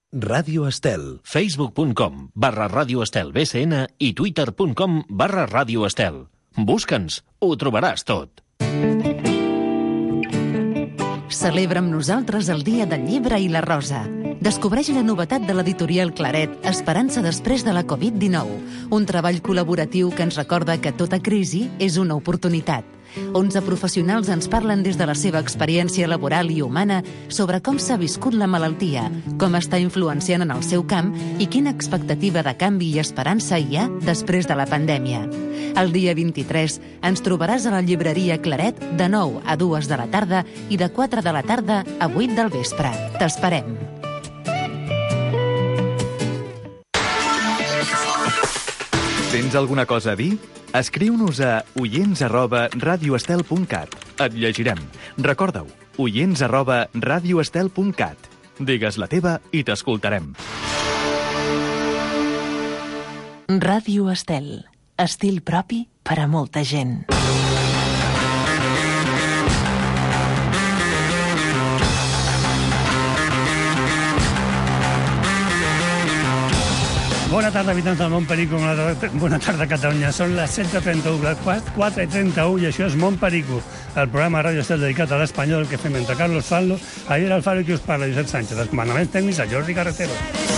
Radio Estel. Facebook.com/Ràdio Estel BCN i Twitter.com/Ràdio Estel. Busca'ns, ho trobaràs tot. Celebra amb nosaltres el Dia del Llibre i la Rosa. Descobreix la novetat de l'editorial Claret, Esperança després de la Covid-19, un treball col·laboratiu que ens recorda que tota crisi és una oportunitat. 11 professionals ens parlen des de la seva experiència laboral i humana sobre com s'ha viscut la malaltia, com està influenciant en el seu camp i quina expectativa de canvi i esperança hi ha després de la pandèmia. El dia 23 ens trobaràs a la llibreria Claret de 9 a 2 de la tarda i de 4 de la tarda a 8 del vespre. T'esperem. Tens alguna cosa a dir? Escriu-nos a oients@radioestel.cat. Et llegirem. Recorda-ho, oients@radioestel.cat. Digues la teva i t'escoltarem. Ràdio Estel. Estil propi per a molta gent. Bona tarda, habitants del Mont Perico. Bona tarda, Catalunya. Són les 7:31, les 4:31, i això és Mont Perico, el programa de Ràdio Estel dedicat a l'espanyol que fem entre Carlos Fallo, Javier Alfaro i qui us parla, Josep Sánchez. Els comandaments tècnics a Jordi Carretero.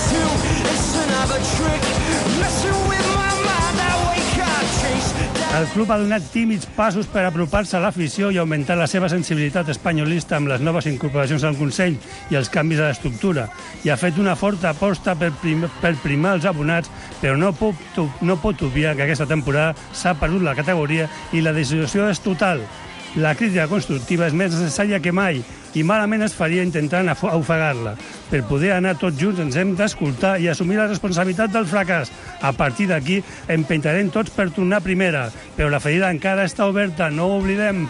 El club ha donat tímids passos per apropar-se a l'afició i augmentar la seva sensibilitat espanyolista amb les noves incorporacions al Consell i els canvis de l'estructura, i ha fet una forta aposta per primar els abonats, però no pot obviar que aquesta temporada s'ha perdut la categoria i la decisió és total. La crítica constructiva és més necessària que mai i malament es faria intentant ofegar-la. Per poder anar tots junts ens hem d'escoltar i assumir la responsabilitat del fracàs. A partir d'aquí empentarem tots per tornar a primera, però la ferida encara està oberta, no ho oblidem.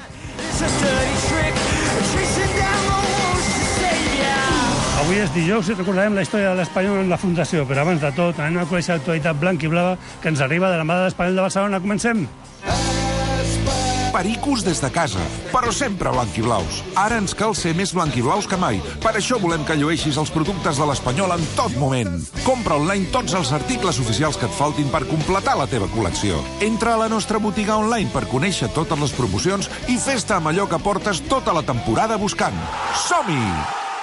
Avui és dijous i recordarem la història de l'Espanyol en la Fundació, però abans de tot anem a conèixer l'actualitat blanc i blava que ens arriba de la mà de l'Espanyol de Barcelona. Comencem! Pericos des de casa, però sempre blanquiblaus. Ara ens cal ser més blanquiblaus que mai. Per això volem que llueixis els productes de l'Espanyol en tot moment. Compra online tots els articles oficials que et faltin per completar la teva col·lecció. Entra a la nostra botiga online per conèixer totes les promocions i fes-te amb allò que portes tota la temporada buscant. Som-hi!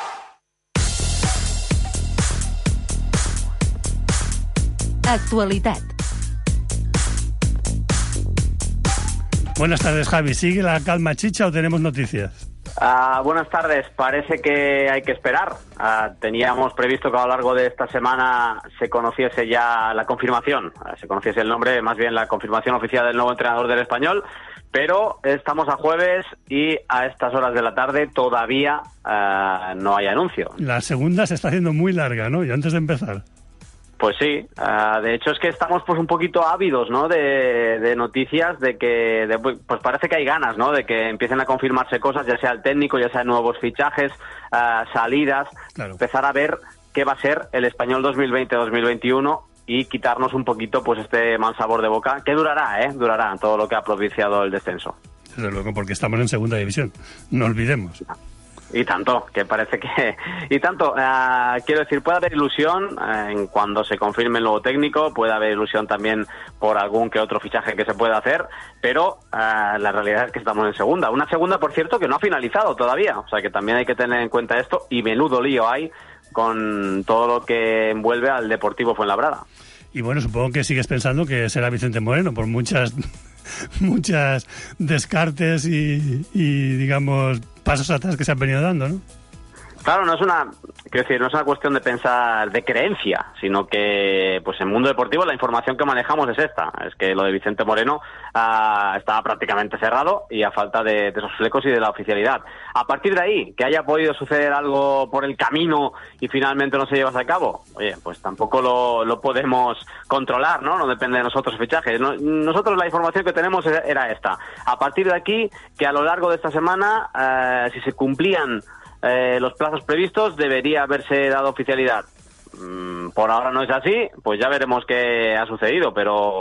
Actualitat. Buenas tardes, Javi. ¿Sigue la calma chicha o tenemos noticias? Buenas tardes. Parece que hay que esperar. Teníamos previsto que a lo largo de esta semana se conociese ya la confirmación, se conociese el nombre, más bien la confirmación oficial del nuevo entrenador del Español, pero estamos a jueves y a estas horas de la tarde todavía no hay anuncio. La segunda se está haciendo muy larga, ¿no? Y antes de empezar. Pues sí, de hecho es que estamos pues un poquito ávidos, ¿no? De noticias, pues parece que hay ganas, ¿no? De que empiecen a confirmarse cosas, ya sea el técnico, ya sea nuevos fichajes, salidas, claro. Empezar a ver qué va a ser el Español 2020-2021 y quitarnos un poquito pues este mal sabor de boca, que durará todo lo que ha propiciado el descenso. Desde luego, porque estamos en segunda división, no olvidemos. Y tanto, que parece que... Y tanto, quiero decir, puede haber ilusión en cuando se confirme el nuevo técnico, puede haber ilusión también por algún que otro fichaje que se pueda hacer, pero la realidad es que estamos en segunda. Una segunda, por cierto, que no ha finalizado todavía, o sea que también hay que tener en cuenta esto, y menudo lío hay con todo lo que envuelve al Deportivo Fuenlabrada. Y bueno, supongo que sigues pensando que será Vicente Moreno, por muchas descartes y digamos pasos atrás que se han venido dando, ¿no? Claro, no es una cuestión de pensar de creencia, sino que pues en el mundo deportivo la información que manejamos es esta, es que lo de Vicente Moreno estaba prácticamente cerrado y a falta de esos flecos y de la oficialidad. A partir de ahí, que haya podido suceder algo por el camino y finalmente no se llevase a cabo, oye, pues tampoco lo podemos controlar, ¿no? No depende de nosotros el fichaje. Nosotros la información que tenemos era esta. A partir de aquí, que a lo largo de esta semana, si se cumplían los plazos previstos, debería haberse dado oficialidad. Por ahora no es así, pues ya veremos qué ha sucedido, pero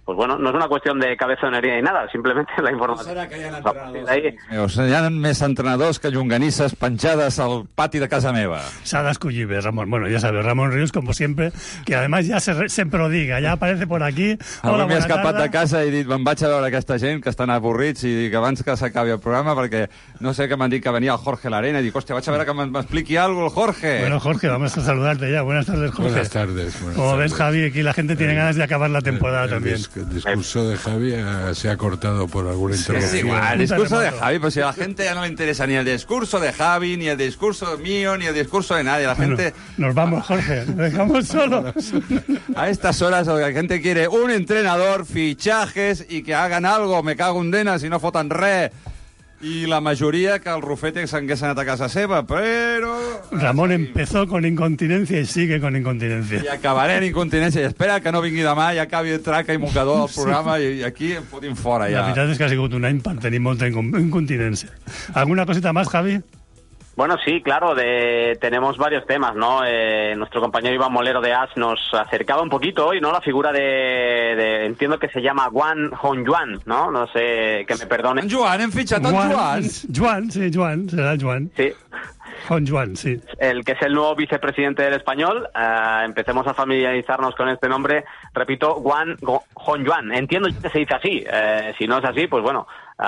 pues bueno, no es una cuestión de cabezonería ni nada, simplemente la información. No serà que hi ha entrenadors? Hi ha més entrenadors que llonganisses penjades al pati de casa meva. S'ha d'escollir bé, Ramon. Bueno, ya sabes, Ramon Ríos, como siempre, que además ya se prodiga, ya aparece por aquí. Avui m'he escapat de casa i he dit, me'n vaig a veure aquesta gent que estan avorrits i dic, abans que s'acabi el programa, perquè no sé què m'han dit que venia el Jorge Larena, i dic, hòstia, vaig a veure que m'expliqui algo el Jorge. Bueno, Jorge, vamos a saludarte ya. Buenas tardes, Jorge. Buenas tardes. Como ves, Javi, aquí la gente tiene ganas de acabar la temporada también. El discurso de Javi se ha cortado por alguna interrupción. Es igual, el discurso de Javi, pues si a la gente ya no le interesa ni el discurso de Javi, ni el discurso mío, ni el discurso de nadie. La gente... Nos vamos, Jorge, nos dejamos solos. A estas horas la gente quiere un entrenador, fichajes y que hagan algo. Me cago en denas y no foten res. Y la mayoría que el Rufete s'hagués anat a casa seva, pero... Ramón empezó con incontinencia y sigue con incontinencia. I acabaré en incontinència. I espera que no vingui demà i acabi de traca i mocador al programa i aquí em fotin fora ja. La veritat és que ha sigut un any per tenir molta incontinència. ¿Alguna cosita más, Javi? Bueno, sí, claro, tenemos varios temas, ¿no? Nuestro compañero Iván Molero de AS nos acercaba un poquito hoy, ¿no? La figura entiendo que se llama Guan Hongjuan, ¿no? No sé, que me perdone. Joan, hem fitxat en Joan. Joan, sí, Joan, serà el Joan. Sí. Hongjuan, sí. El que es el nuevo vicepresidente del Español. Empecemos a familiarizarnos con este nombre. Repito, Guan Hongjuan. Entiendo que se dice así. Si no es así, pues bueno,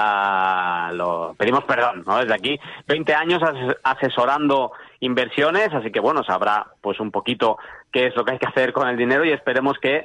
lo pedimos perdón, ¿no? Desde aquí, 20 años asesorando inversiones, así que bueno, sabrá pues un poquito qué es lo que hay que hacer con el dinero y esperemos que...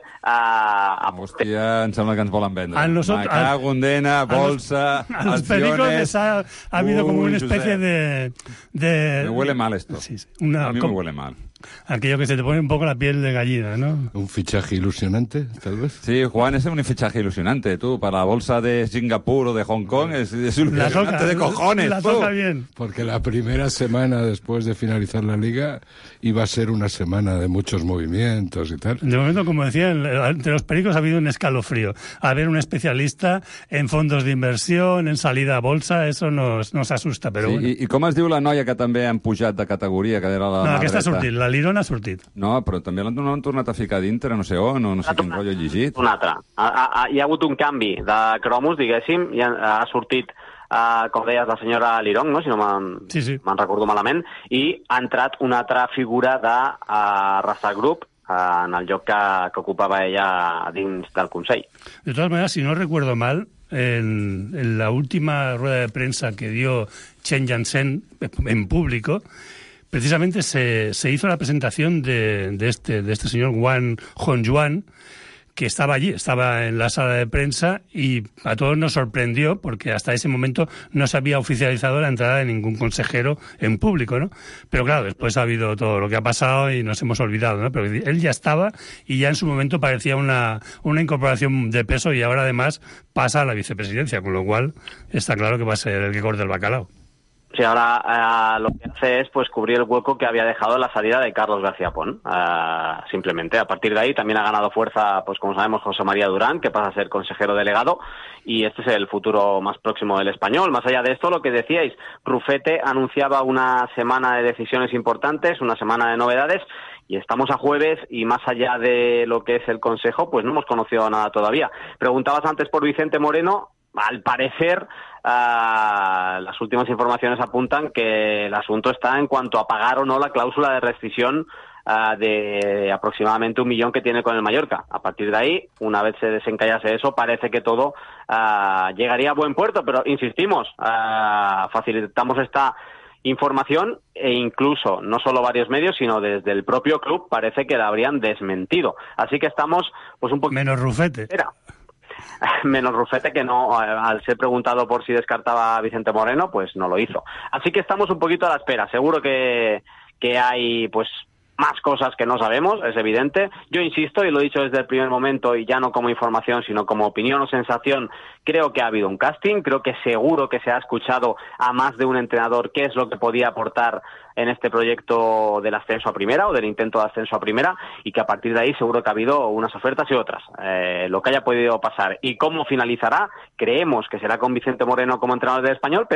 Hòstia, em sembla que ens volen vendre. A Gondena, bolsa, a los pericos les ha habido como una especie de... Me huele mal esto. Sí, sí. A mí me huele mal. Aquello que se te pone un poco la piel de gallina, ¿no? Un fichaje ilusionante, tal vez. Sí, Juan, es un fichaje ilusionante, tú. Para la bolsa de Singapur o de Hong Kong es ilusionante de cojones. La toca bien. Porque la primera semana después de finalizar la liga iba a ser una semana de muchos movimientos y tal. De momento, como decía, entre los pericos ha habido un escalofrío. Haber un especialista en fondos de inversión, en salida a bolsa, eso nos asusta, però sí, bueno. I com es diu la noia que també han pujat de categoria, que era la No, aquesta ha sortit, la Lirona ha sortit. No, però també l'han tornat a ficar dintre, no sé on, no sé quin rotllo he llegit. Una altra. Hi ha hagut un canvi de cromos, diguéssim, i ha sortit, com deies, la senyora Lirón, no? Si no me'n recordo malament, i ha entrat una altra figura de Rasa Group en el lloc que ocupava ella dins del Consell. De todas maneras, si no recuerdo mal, en la última rueda de prensa que dio Chen Yansen en público, precisamente se hizo la presentación de este señor Guan Hongjuan, que estaba allí, estaba en la sala de prensa y a todos nos sorprendió porque hasta ese momento no se había oficializado la entrada de ningún consejero en público, ¿no? Pero claro, después ha habido todo lo que ha pasado y nos hemos olvidado, ¿no? Pero él ya estaba y ya en su momento parecía una incorporación de peso y ahora además pasa a la vicepresidencia, con lo cual está claro que va a ser el que corte el bacalao. Sí, ahora lo que hace es pues cubrir el hueco que había dejado la salida de Carlos García Pons, simplemente. A partir de ahí también ha ganado fuerza, pues como sabemos, José María Durán, que pasa a ser consejero delegado, y este es el futuro más próximo del Español. Más allá de esto, lo que decíais, Rufete anunciaba una semana de decisiones importantes, una semana de novedades, y estamos a jueves y más allá de lo que es el Consejo, pues no hemos conocido nada todavía. Preguntabas antes por Vicente Moreno. Al parecer, las últimas informaciones apuntan que el asunto está en cuanto a pagar o no la cláusula de rescisión de aproximadamente 1 millón que tiene con el Mallorca. A partir de ahí, una vez se desencallase eso, parece que todo llegaría a buen puerto, pero insistimos, facilitamos esta información e incluso no solo varios medios, sino desde el propio club parece que la habrían desmentido. Así que estamos pues un poco... Menos Rufete. Menos Rufete, que no, al ser preguntado por si descartaba a Vicente Moreno, pues no lo hizo. Así que estamos un poquito a la espera. Seguro que hay pues más cosas que no sabemos, es evidente. Yo insisto, y lo he dicho desde el primer momento, y ya no como información, sino como opinión o sensación, creo que ha habido un casting, creo que seguro que se ha escuchado a más de un entrenador qué es lo que podía aportar en este proyecto del ascenso a primera o del intento de ascenso a primera, y que a partir de ahí seguro que ha habido unas ofertas y otras. Lo que haya podido pasar y cómo finalizará, creemos que será con Vicente Moreno como entrenador del Español, pero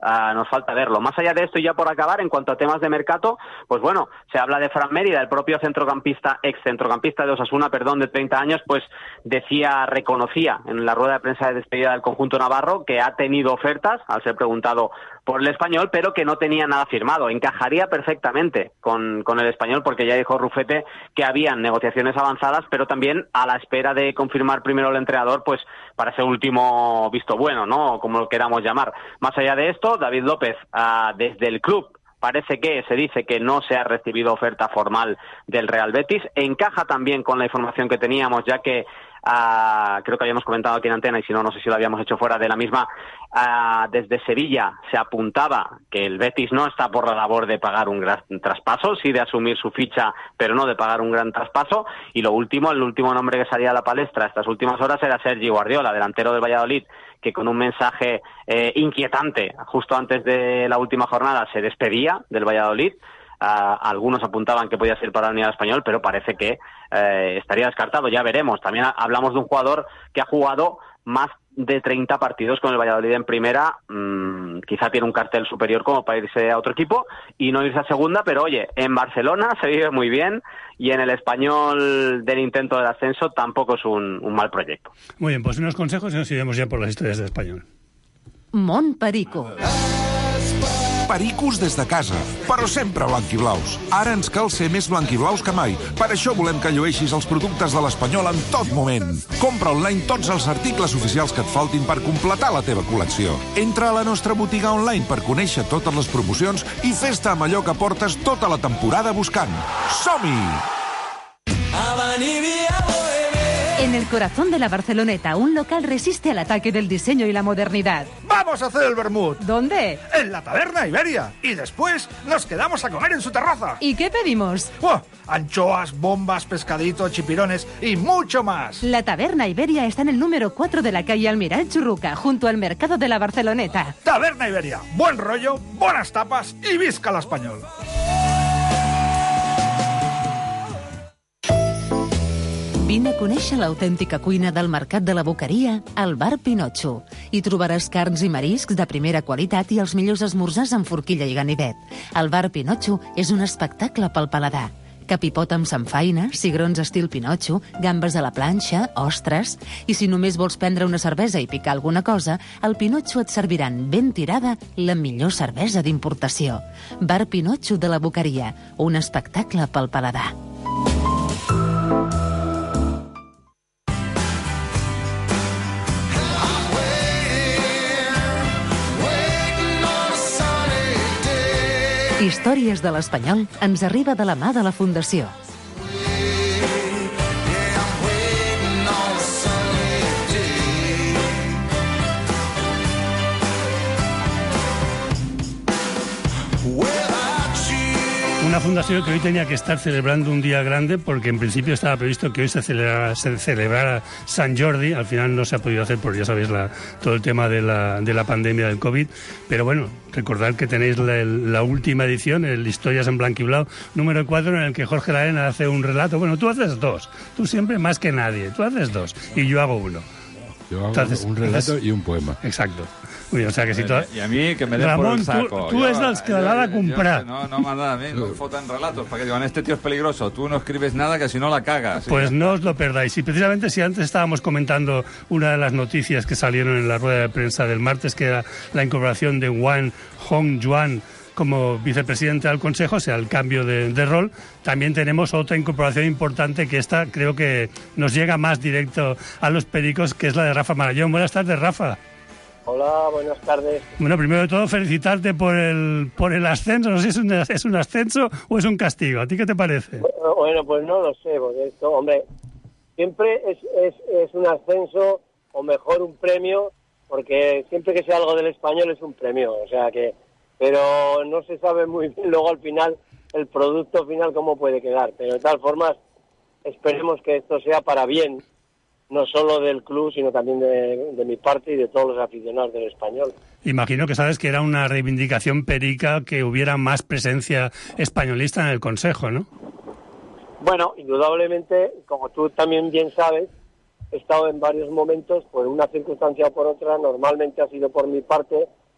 nos falta verlo. Más allá de esto, y ya por acabar, en cuanto a temas de mercado, pues bueno, se habla de Fran Mérida, el propio ex-centrocampista de Osasuna, de 30 años, pues reconocía en la rueda de prensa de despedida del conjunto navarro que ha tenido ofertas, al ser preguntado por el Español, pero que no tenía nada firmado. Encajaría perfectamente con el Español, porque ya dijo Rufete que habían negociaciones avanzadas, pero también a la espera de confirmar primero el entrenador, pues para ese último visto bueno, ¿no? Como lo queramos llamar. Más allá de esto, David López, desde el club, parece que se dice que no se ha recibido oferta formal del Real Betis. Encaja también con la información que teníamos, ya que creo que habíamos comentado aquí en antena, y si no, no sé si lo habíamos hecho fuera de la misma, desde Sevilla se apuntaba que el Betis no está por la labor de pagar un gran traspaso, sí de asumir su ficha, pero no de pagar un gran traspaso. Y el último nombre que salía a la palestra estas últimas horas era Sergi Guardiola, delantero del Valladolid, que con un mensaje inquietante justo antes de la última jornada se despedía del Valladolid. Algunos apuntaban que podía ser para la Unidad Español, pero parece que estaría descartado. Ya veremos. También hablamos de un jugador que ha jugado más de 30 partidos con el Valladolid en primera. Quizá tiene un cartel superior como para irse a otro equipo y no irse a segunda, pero oye, en Barcelona se vive muy bien, y en el Español del intento del ascenso tampoco es un mal proyecto. Muy bien, pues unos consejos y nos iremos ya por las historias del Español. Mont Perico. Pericos des de casa, però sempre blanquiblaus. Ara ens cal ser més blanquiblaus que mai. Per això volem que llueixis els productes de l'Espanyol en tot moment. Compra online tots els articles oficials que et faltin per completar la teva col·lecció. Entra a la nostra botiga online per conèixer totes les promocions i fes-te amb allò que portes tota la temporada buscant. Som-hi! En el corazón de la Barceloneta, un local resiste al ataque del diseño y la modernidad. ¡Vamos a hacer el vermut! ¿Dónde? En la Taberna Iberia. Y después nos quedamos a comer en su terraza. ¿Y qué pedimos? Anchoas, bombas, pescadito, chipirones y mucho más. La Taberna Iberia está en el número 4 de la calle Almiral Churruca, junto al mercado de la Barceloneta. Taberna Iberia. Buen rollo, buenas tapas y visca el español. Vine a conèixer l'autèntica cuina del Mercat de la Boqueria al Bar Pinotxo. Hi trobaràs carns i mariscs de primera qualitat i els millors esmorzars amb forquilla i ganivet. El Bar Pinotxo és un espectacle pel paladar. Capipot amb samfaina, cigrons estil Pinotxo, gambes a la planxa, ostres... I si només vols prendre una cervesa i picar alguna cosa, al Pinotxo et serviran ben tirada la millor cervesa d'importació. Bar Pinotxo de la Boqueria, un espectacle pel paladar. Històries de l'Espanyol ens arriba de la mà de la Fundació. Una fundación que hoy tenía que estar celebrando un día grande porque en principio estaba previsto que hoy se celebrara San Jordi. Al final no se ha podido hacer porque ya sabéis todo el tema de la pandemia del COVID. Pero bueno, recordad que tenéis la última edición, el Historias en Blanquiblau, número 4, en el que Jorge Laena hace un relato. Bueno, tú haces dos. Tú siempre más que nadie. Tú haces dos y yo hago uno. Yo hago un relato y un poema. Exacto. Muy, o sea que si I a mi, que me den Ramon, por el saco. tu és dels que l'ha de comprar. No m'agrada a mi, no foten relatos, porque digan, este tío es peligroso, tú no escribes nada que si no la cagas. Pues no os lo perdáis. Y precisamente si antes estábamos comentando una de las noticias que salieron en la rueda de prensa del martes, que era la incorporación de Wang Hongjuan como vicepresidente del Consejo, o sea, el cambio de rol, también tenemos otra incorporación importante, que esta creo que nos llega más directo a los pericos, que es la de Rafa Marallón. Buenas tardes, Rafa. Hola, buenas tardes. Bueno, primero de todo, felicitarte por el ascenso. No sé si es un ascenso o es un castigo. ¿A ti qué te parece? Bueno, pues no lo sé, porque esto, hombre, siempre es un ascenso, o mejor un premio, porque siempre que sea algo del Español es un premio, o sea que... Pero no se sabe muy bien luego al final el producto final cómo puede quedar. Pero de tal forma, esperemos que esto sea para bien, no solo del club, sino también de mi parte y de todos los aficionados del Español. Imagino que sabes que era una reivindicación perica que hubiera más presencia españolista en el Consejo, ¿no? Bueno, indudablemente, como tú también bien sabes, he estado en varios momentos, por una circunstancia o por otra, normalmente ha sido por mi parte,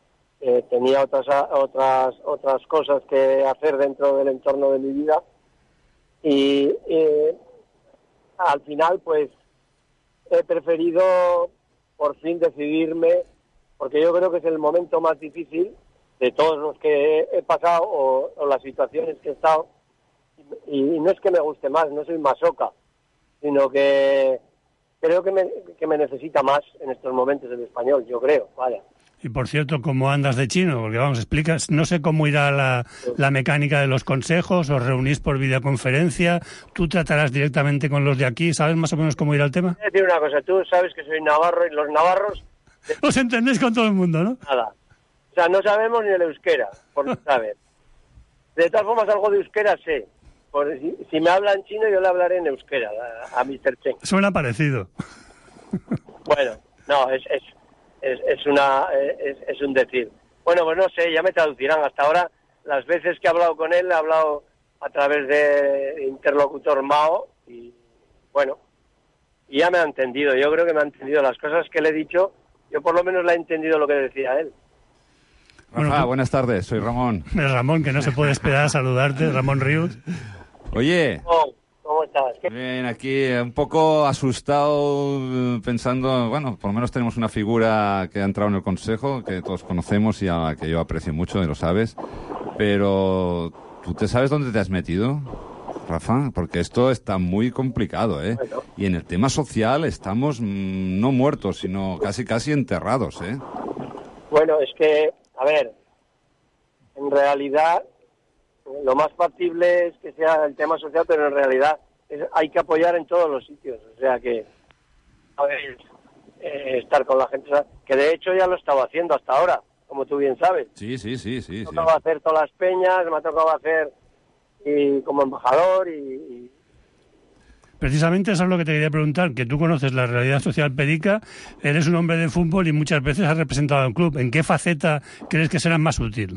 tenía otras cosas que hacer dentro del entorno de mi vida y al final pues he preferido por fin decidirme, porque yo creo que es el momento más difícil de todos los que he pasado o las situaciones que he estado, y no es que me guste más, no soy masoca, sino que creo que me necesita más en estos momentos el español, yo creo, vaya. Y por cierto, ¿cómo andas de chino? Porque vamos, explicas, no sé cómo irá la mecánica de los consejos, os reunís por videoconferencia, tú tratarás directamente con los de aquí, ¿sabes más o menos cómo irá el tema? Voy a decir una cosa, tú sabes que soy navarro y los navarros... Os entendéis con todo el mundo, ¿no? Nada. O sea, no sabemos ni el euskera, por no saber. De todas formas, algo de euskera sé. Si me hablan chino, yo le hablaré en euskera a Mr. Chen. Suena parecido. Bueno, no, es un decir. Bueno, pues no sé, ya me traducirán. Hasta ahora, las veces que he hablado con él, he hablado a través de interlocutor Mao y, bueno, y ya me ha entendido. Yo creo que me ha entendido las cosas que le he dicho. Yo por lo menos le he entendido lo que decía él. Rafa, buenas tardes, soy Ramón. Es Ramón, que no se puede esperar a saludarte, Ramón Ríos. Oye... ¿Cómo estás? Bien, aquí un poco asustado, pensando, bueno, por lo menos tenemos una figura que ha entrado en el Consejo, que todos conocemos y a la que yo aprecio mucho, y lo sabes, pero ¿tú te sabes dónde te has metido, Rafa? Porque esto está muy complicado, ¿eh? Bueno. Y en el tema social estamos no muertos, sino casi enterrados, ¿eh? Bueno, es que, a ver, en realidad... Lo más factible es que sea el tema social, pero en realidad hay que apoyar en todos los sitios. O sea que, a ver, estar con la gente, que de hecho ya lo estaba haciendo hasta ahora, como tú bien sabes. Sí. Me ha tocado hacer todas las peñas, me ha tocado hacer como embajador y... Precisamente eso es lo que te quería preguntar, que tú conoces la realidad social perica, eres un hombre de fútbol y muchas veces has representado a un club. ¿En qué faceta crees que será más útil?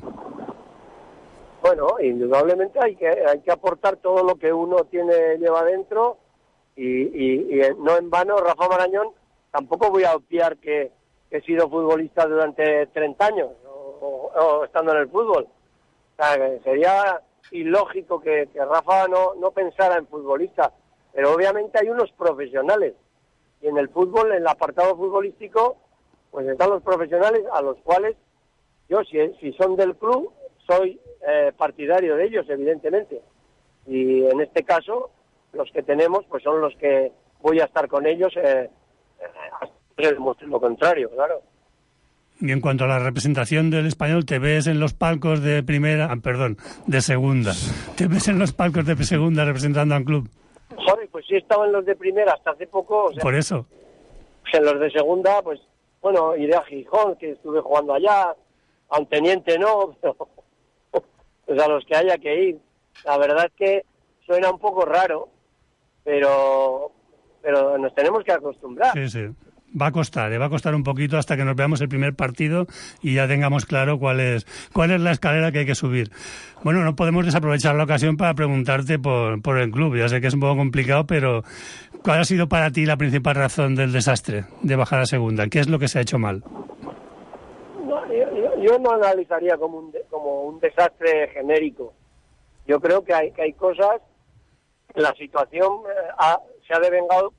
Bueno, indudablemente hay que aportar todo lo que uno lleva dentro y no en vano, Rafa Marañón, tampoco voy a obviar que he sido futbolista durante 30 años o estando en el fútbol. O sea, que sería ilógico que Rafa no pensara en futbolista, pero obviamente hay unos profesionales y en el fútbol, en el apartado futbolístico, pues están los profesionales a los cuales yo, si son del club, soy partidario de ellos, evidentemente. Y en este caso, los que tenemos, pues son los que voy a estar con ellos hasta que demuestren lo contrario, claro. Y en cuanto a la representación del español, ¿te ves en los palcos de segunda? ¿Te ves en los palcos de segunda representando a un club? Joder, pues sí he estado en los de primera hasta hace poco. O sea, por eso. Pues en los de segunda, pues, bueno, iré a Gijón, que estuve jugando allá, a un teniente no, pero pues a los que haya que ir. La verdad es que suena un poco raro, pero nos tenemos que acostumbrar. Sí. Va a costar un poquito hasta que nos veamos el primer partido y ya tengamos claro cuál es la escalera que hay que subir. Bueno, no podemos desaprovechar la ocasión para preguntarte por el club. Ya sé que es un poco complicado, pero ¿cuál ha sido para ti la principal razón del desastre de bajar a segunda? ¿Qué es lo que se ha hecho mal? No, yo no analizaría como un desastre genérico. Yo creo que hay cosas, la situación se ha devengado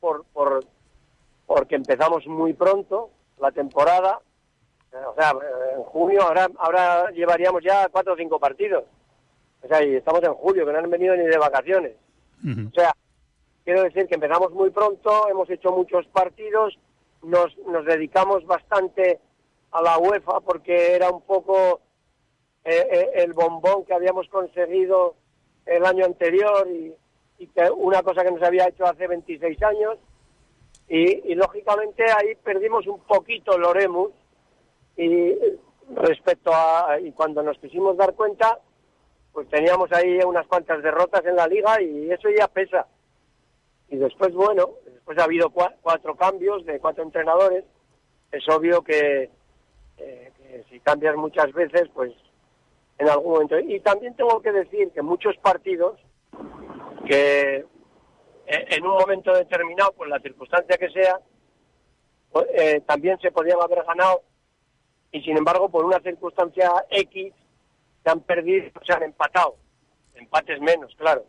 porque empezamos muy pronto la temporada. O sea, en junio ahora llevaríamos ya 4 o 5 partidos. O sea, y estamos en julio, que no han venido ni de vacaciones. Uh-huh. O sea, quiero decir que empezamos muy pronto, hemos hecho muchos partidos, nos dedicamos bastante a la UEFA porque era un poco el bombón que habíamos conseguido el año anterior y que una cosa que nos había hecho hace 26 años. Y lógicamente ahí perdimos un poquito el Oremus y cuando nos quisimos dar cuenta, pues teníamos ahí unas cuantas derrotas en la liga y eso ya pesa. Y después ha habido 4 cambios de 4 entrenadores. Es obvio que si cambias muchas veces, pues en algún momento. Y también tengo que decir que muchos partidos que en un momento determinado, por la circunstancia que sea, también se podían haber ganado y sin embargo por una circunstancia X se han perdido, se han empatado, empates menos, claro,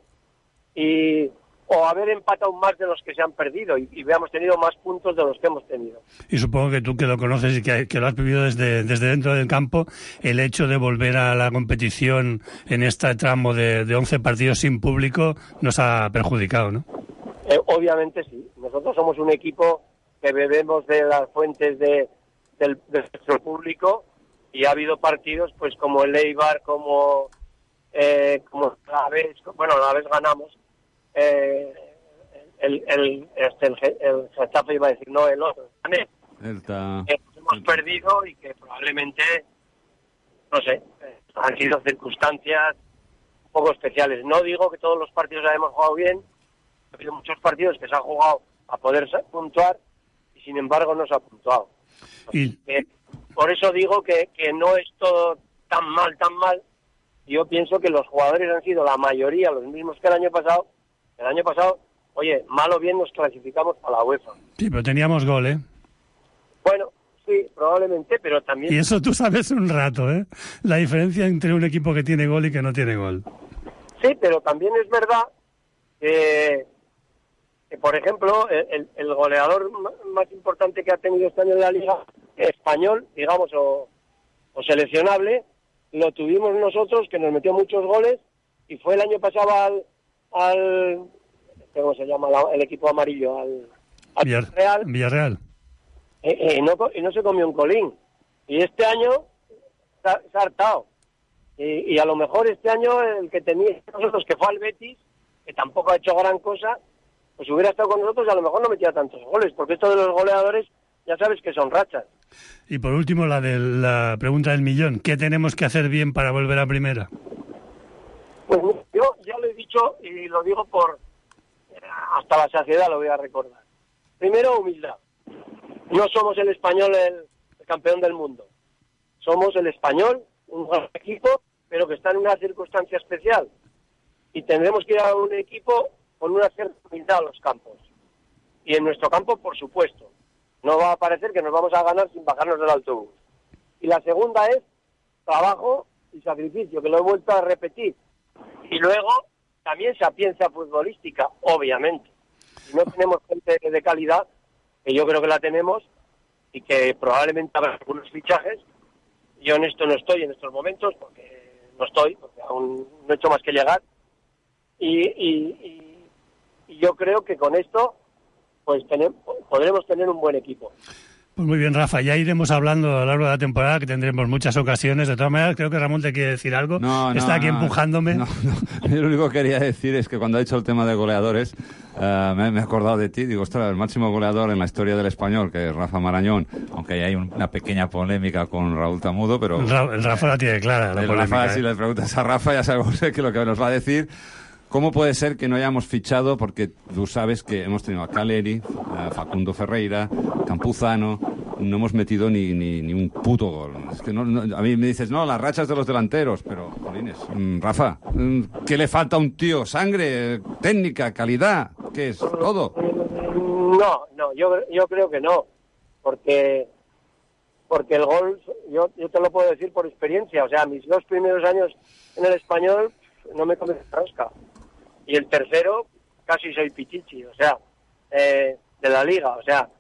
o haber empatado más de los que se han perdido y hubiéramos tenido más puntos de los que hemos tenido. Y supongo que tú, que lo conoces y que lo has vivido desde dentro del campo, el hecho de volver a la competición en este tramo de 11 partidos sin público nos ha perjudicado, ¿no? Obviamente sí. Nosotros somos un equipo que bebemos de las fuentes de nuestro público, y ha habido partidos pues como el Eibar, como la vez ganamos, el Getafe, iba a decir, no, el otro, hemos perdido y que probablemente, no sé, han sido circunstancias un poco especiales. No digo que todos los partidos hayamos jugado bien, ha habido muchos partidos que se han jugado a poder puntuar y sin embargo no se ha puntuado. Por eso digo que no es todo tan mal. Yo pienso que los jugadores han sido la mayoría los mismos que el año pasado. El año pasado, oye, mal o bien nos clasificamos para la UEFA. Sí, pero teníamos gol, ¿eh? Bueno, sí, probablemente, pero también... Y eso tú sabes un rato, ¿eh? La diferencia entre un equipo que tiene gol y que no tiene gol. Sí, pero también es verdad que por ejemplo, el goleador más importante que ha tenido este año en la Liga, español, digamos, o seleccionable, lo tuvimos nosotros, que nos metió muchos goles, y fue el año pasado al ¿cómo se llama el equipo amarillo? Al Villarreal. Y no se comió un colín. Y este año se ha hartado. Y a lo mejor este año el que tenía nosotros, que fue al Betis, que tampoco ha hecho gran cosa, pues hubiera estado con nosotros y a lo mejor no metía tantos goles, porque esto de los goleadores ya sabes que son rachas. Y por último, la pregunta del millón. ¿Qué tenemos que hacer bien para volver a primera? Pues yo ya lo he dicho y lo digo hasta la saciedad, lo voy a recordar. Primero, humildad. No somos el Español el campeón del mundo. Somos el Español, un buen equipo, pero que está en una circunstancia especial. Y tendremos que ir a un equipo con una cierta humildad a los campos. Y en nuestro campo, por supuesto. No va a parecer que nos vamos a ganar sin bajarnos del autobús. Y la segunda es trabajo y sacrificio, que lo he vuelto a repetir. Y luego también sapiencia futbolística, obviamente. Si no tenemos gente de calidad, que yo creo que la tenemos, y que probablemente habrá algunos fichajes. Yo en esto no estoy en estos momentos, porque aún no he hecho más que llegar. Y yo creo que con esto pues podremos tener un buen equico. Pues muy bien, Rafa, ya iremos hablando a lo largo de la temporada, que tendremos muchas ocasiones. De todas maneras, creo que Ramón te quiere decir algo. Está aquí empujándome. No. Yo lo único que quería decir es que cuando ha dicho el tema de goleadores, me he acordado de ti. Digo, ostras, el máximo goleador en la historia del Español, que es Rafa Marañón, aunque hay una pequeña polémica con Raúl Tamudo, pero... El Rafa la tiene clara, la polémica. Rafa, si le preguntas a Rafa, ya sabemos que lo que nos va a decir... ¿Cómo puede ser que no hayamos fichado? Porque tú sabes que hemos tenido a Caleri, a Facundo Ferreira, Campuzano, no hemos metido ni un puto gol. Es que a mí me dices, no, las rachas de los delanteros, pero, jolines, Rafa, ¿qué le falta a un tío? ¿Sangre? ¿Técnica? ¿Calidad? ¿Qué es? ¿Todo? No, yo creo que no, porque el gol, yo te lo puedo decir por experiencia, o sea, mis 2 primeros años en el Español no me comí rosca. Y el tercero, casi soy pichichi, o sea, de la Liga, o sea,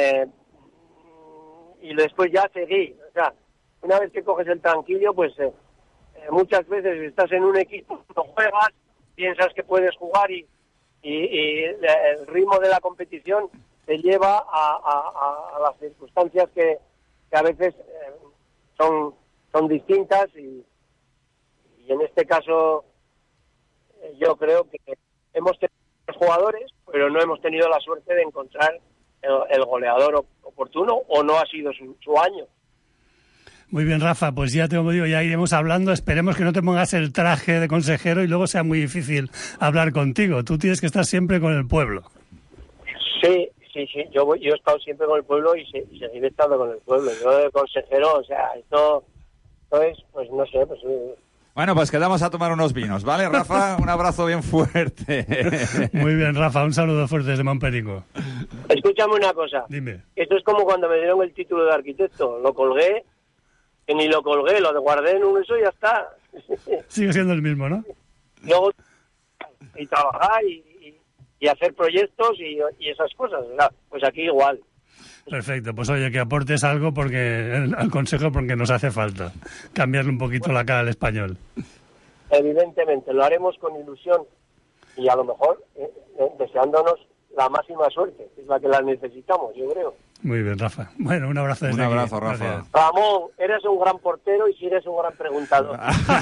y después ya seguí, o sea, una vez que coges el tranquillo, pues muchas veces estás en un equipo, no juegas, piensas que puedes jugar y el ritmo de la competición te lleva a las circunstancias que a veces son distintas y en este caso yo creo que hemos tenido jugadores, pero no hemos tenido la suerte de encontrar el goleador oportuno, o no ha sido su año. Muy bien, Rafa, pues ya ya iremos hablando. Esperemos que no te pongas el traje de consejero y luego sea muy difícil hablar contigo. Tú tienes que estar siempre con el pueblo. Sí. Yo he estado siempre con el pueblo y seguiré estando con el pueblo. Yo de consejero, o sea, esto es, pues no sé, pues... Bueno, pues quedamos a tomar unos vinos, ¿vale, Rafa? Un abrazo bien fuerte. Muy bien, Rafa, un saludo fuerte desde Montperico. Escúchame una cosa. Dime. Esto es como cuando me dieron el título de arquitecto. Lo colgué que ni lo colgué, lo guardé en un eso y ya está. Sigue siendo el mismo, ¿no? Luego, y trabajar y hacer proyectos y esas cosas. O sea, pues aquí igual. Perfecto, pues oye, que aportes algo al consejo porque nos hace falta cambiarle un poquito la cara al español. Evidentemente, lo haremos con ilusión y a lo mejor deseándonos la máxima suerte, que es la que la necesitamos, yo creo. Muy bien, Rafa. Bueno, un abrazo desde aquí. Un abrazo, Rafa. Gracias. Ramón, eres un gran portero y sigues un gran preguntador.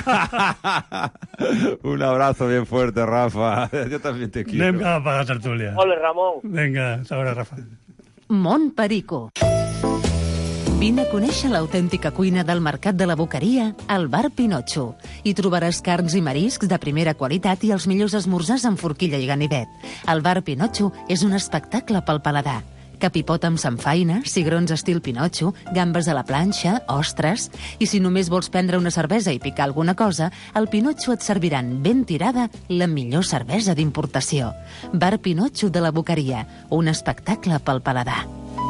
Un abrazo bien fuerte, Rafa. Yo también te quiero. Venga, para la tertulia. Ole, Ramon. Venga, hasta ahora, Rafa. Mont Perico. Vine a conèixer l'autèntica cuina del Mercat de la Boqueria al Bar Pinotxo. Hi trobaràs carns i mariscs de primera qualitat i els millors esmorzars amb forquilla i ganivet. El Bar Pinotxo és un espectacle pel paladar. Capipot amb samfaina, cigrons estil Pinotxo, gambes a la planxa, ostres... I si només vols prendre una cervesa i picar alguna cosa, al Pinotxo et serviran ben tirada la millor cervesa d'importació. Bar Pinotxo de la Boqueria, un espectacle pel paladar.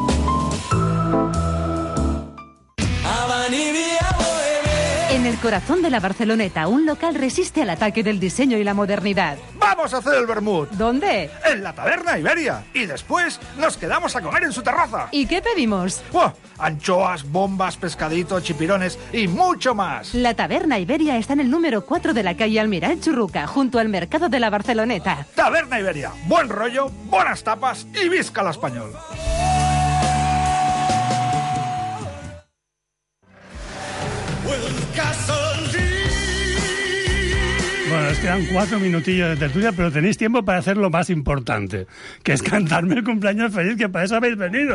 En el corazón de la Barceloneta, un local resiste al ataque del diseño y la modernidad. ¡Vamos a hacer el vermut! ¿Dónde? En la Taberna Iberia. Y después nos quedamos a comer en su terraza. ¿Y qué pedimos? ¡Buah! Anchoas, bombas, pescadito, chipirones y mucho más. La Taberna Iberia está en el número 4 de la calle Almirall Churruca, junto al mercado de la Barceloneta. Taberna Iberia. Buen rollo, buenas tapas y visca la español. Bueno, nos quedan 4 minutillos de tertulia, pero tenéis tiempo para hacer lo más importante, que es cantarme el cumpleaños feliz, que para eso habéis venido.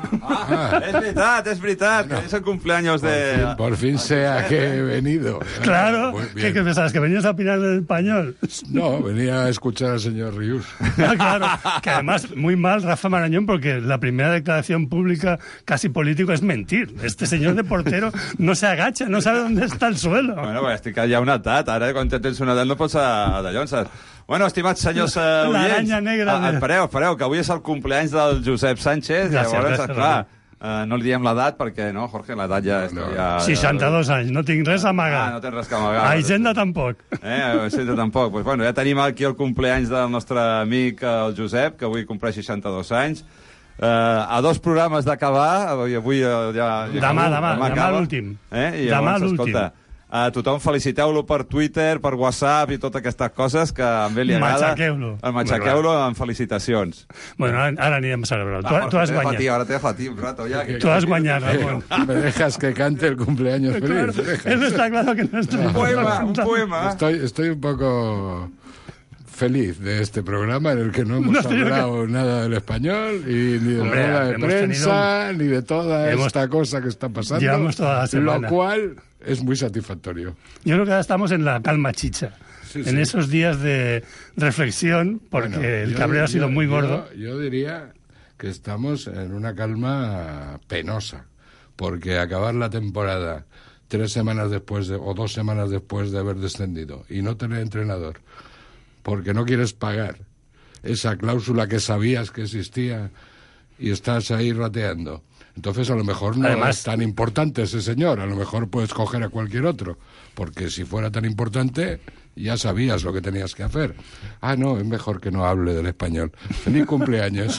Es veritat, que es el cumpleaños de... Por fin sea que he venido. Claro, ¿qué pensabas? ¿Que venías a opinar del español? No, venía a escuchar al señor Rius. Claro, que además, muy mal Rafa Marañón, porque la primera declaración pública casi política es mentir. Este señor de portero no se agacha, no sabe dónde está el suelo. Bueno, pues estic ja una edat, ara quan tens una edat no pots d'allò, saps? Bueno, estimats senyors oients... L'aranya negra. Espereu, que avui és el cumpleaños del Josep Sánchez. Gràcies, clar, no li diem l'edat perquè, no, Jorge, l'edat ja... 62 anys, no tinc res a amagar. No tens res que amagar. A Hisenda tampoc. A Hisenda tampoc. Pues, bueno, ja tenim aquí el cumpleaños del nostre amic, el Josep, que avui compleix 62 anys. A 2 programes d'acabar, avui ja... Demà l'últim. I llavors, escolta, tothom feliciteu-lo per Twitter, per WhatsApp i totes aquestes coses que a ell li agrada. Matxaqueu-lo amb felicitacions. Bueno, ara anirem a celebrar-ho. Tu has guanyat. Ahora te dejo a ti un rato ya. Tu has guanyat, Ramon. Me dejas que cante el cumpleaños feliz. Eso está claro que no es un poema. Estoy un poco feliz de este programa en el que no hemos hablado nada del español y ni de la rueda de prensa, ni de toda esta cosa que está pasando. Llevamos toda la semana. Lo cual es muy satisfactorio. Yo creo que ahora estamos en la calma chicha. Sí. En esos días de reflexión, porque el cabreo ha sido muy gordo. Yo diría que estamos en una calma penosa, porque acabar la temporada 3 semanas después o 2 semanas después de haber descendido y no tener entrenador, porque no quieres pagar esa cláusula que sabías que existía y estás ahí rateando. Entonces a lo mejor no es tan importante ese señor, a lo mejor puedes coger a cualquier otro, porque si fuera tan importante ya sabías lo que tenías que hacer. No, es mejor que no hable del español. Feliz cumpleaños.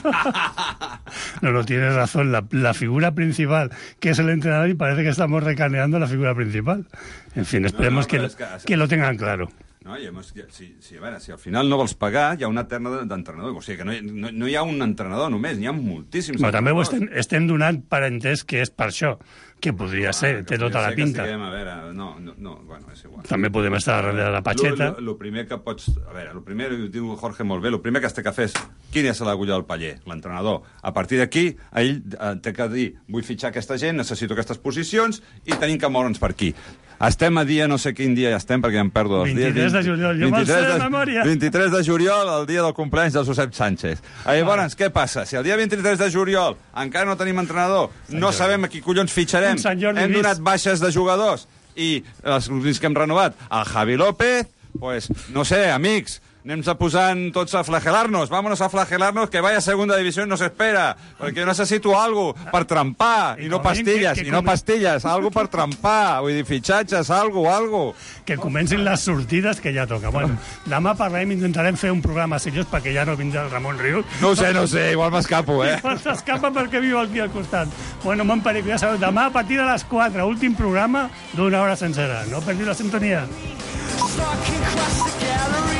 No, tienes razón, la figura principal, que es el entrenador, y parece que estamos recaneando la figura principal. En fin, esperemos que lo tengan claro. No, i a més, si al final no vols pagar, hi ha una terna d'entrenador. O sigui, que no hi ha un entrenador només, n'hi ha moltíssims entrenadors. També ho estem donant per entès que és per això, que podria ser, té tota la pinta. A veure, bueno, és igual. També podem estar darrere de la patxeta. El primer que pots... A veure, el primer, ho diu Jorge molt bé, el primer que has de fer és quin és l'agulla del paller, l'entrenador. A partir d'aquí, ell té que dir, vull fitxar aquesta gent, necessito aquestes posicions i tenim que moure'ns per aquí. Estem a dia, no sé quin dia ja estem, perquè ja em perdo els dies. 23 de juliol, jo me'l sé de memòria. 23 de juliol, el dia del cumpleaños del Josep Sánchez. Llavors, què passa? Si el dia 23 de juliol encara no tenim entrenador, no sabem a qui collons fitxarem, hem donat baixes de jugadors i els que hem renovat, el Javi López, pues, no sé, amics, Anem posant tots a flagelar-nos. Vámonos a flagelar-nos, que vaya segunda división nos espera. Perquè necessito algo per trampar, i no pastilles, algo per trampar. Vull dir, fitxatges, algo. Que comencin les sortides, que ja toca. Bueno, demà parlarem, intentarem fer un programa seriós perquè ja no vindrà el Ramon Rius. No ho sé, igual m'escapo, Igual s'escapa perquè viu aquí al costat. Bueno, m'emparico, ja sabeu, demà a partir de les 4, últim programa d'una hora sencera. No perdi la sintonia.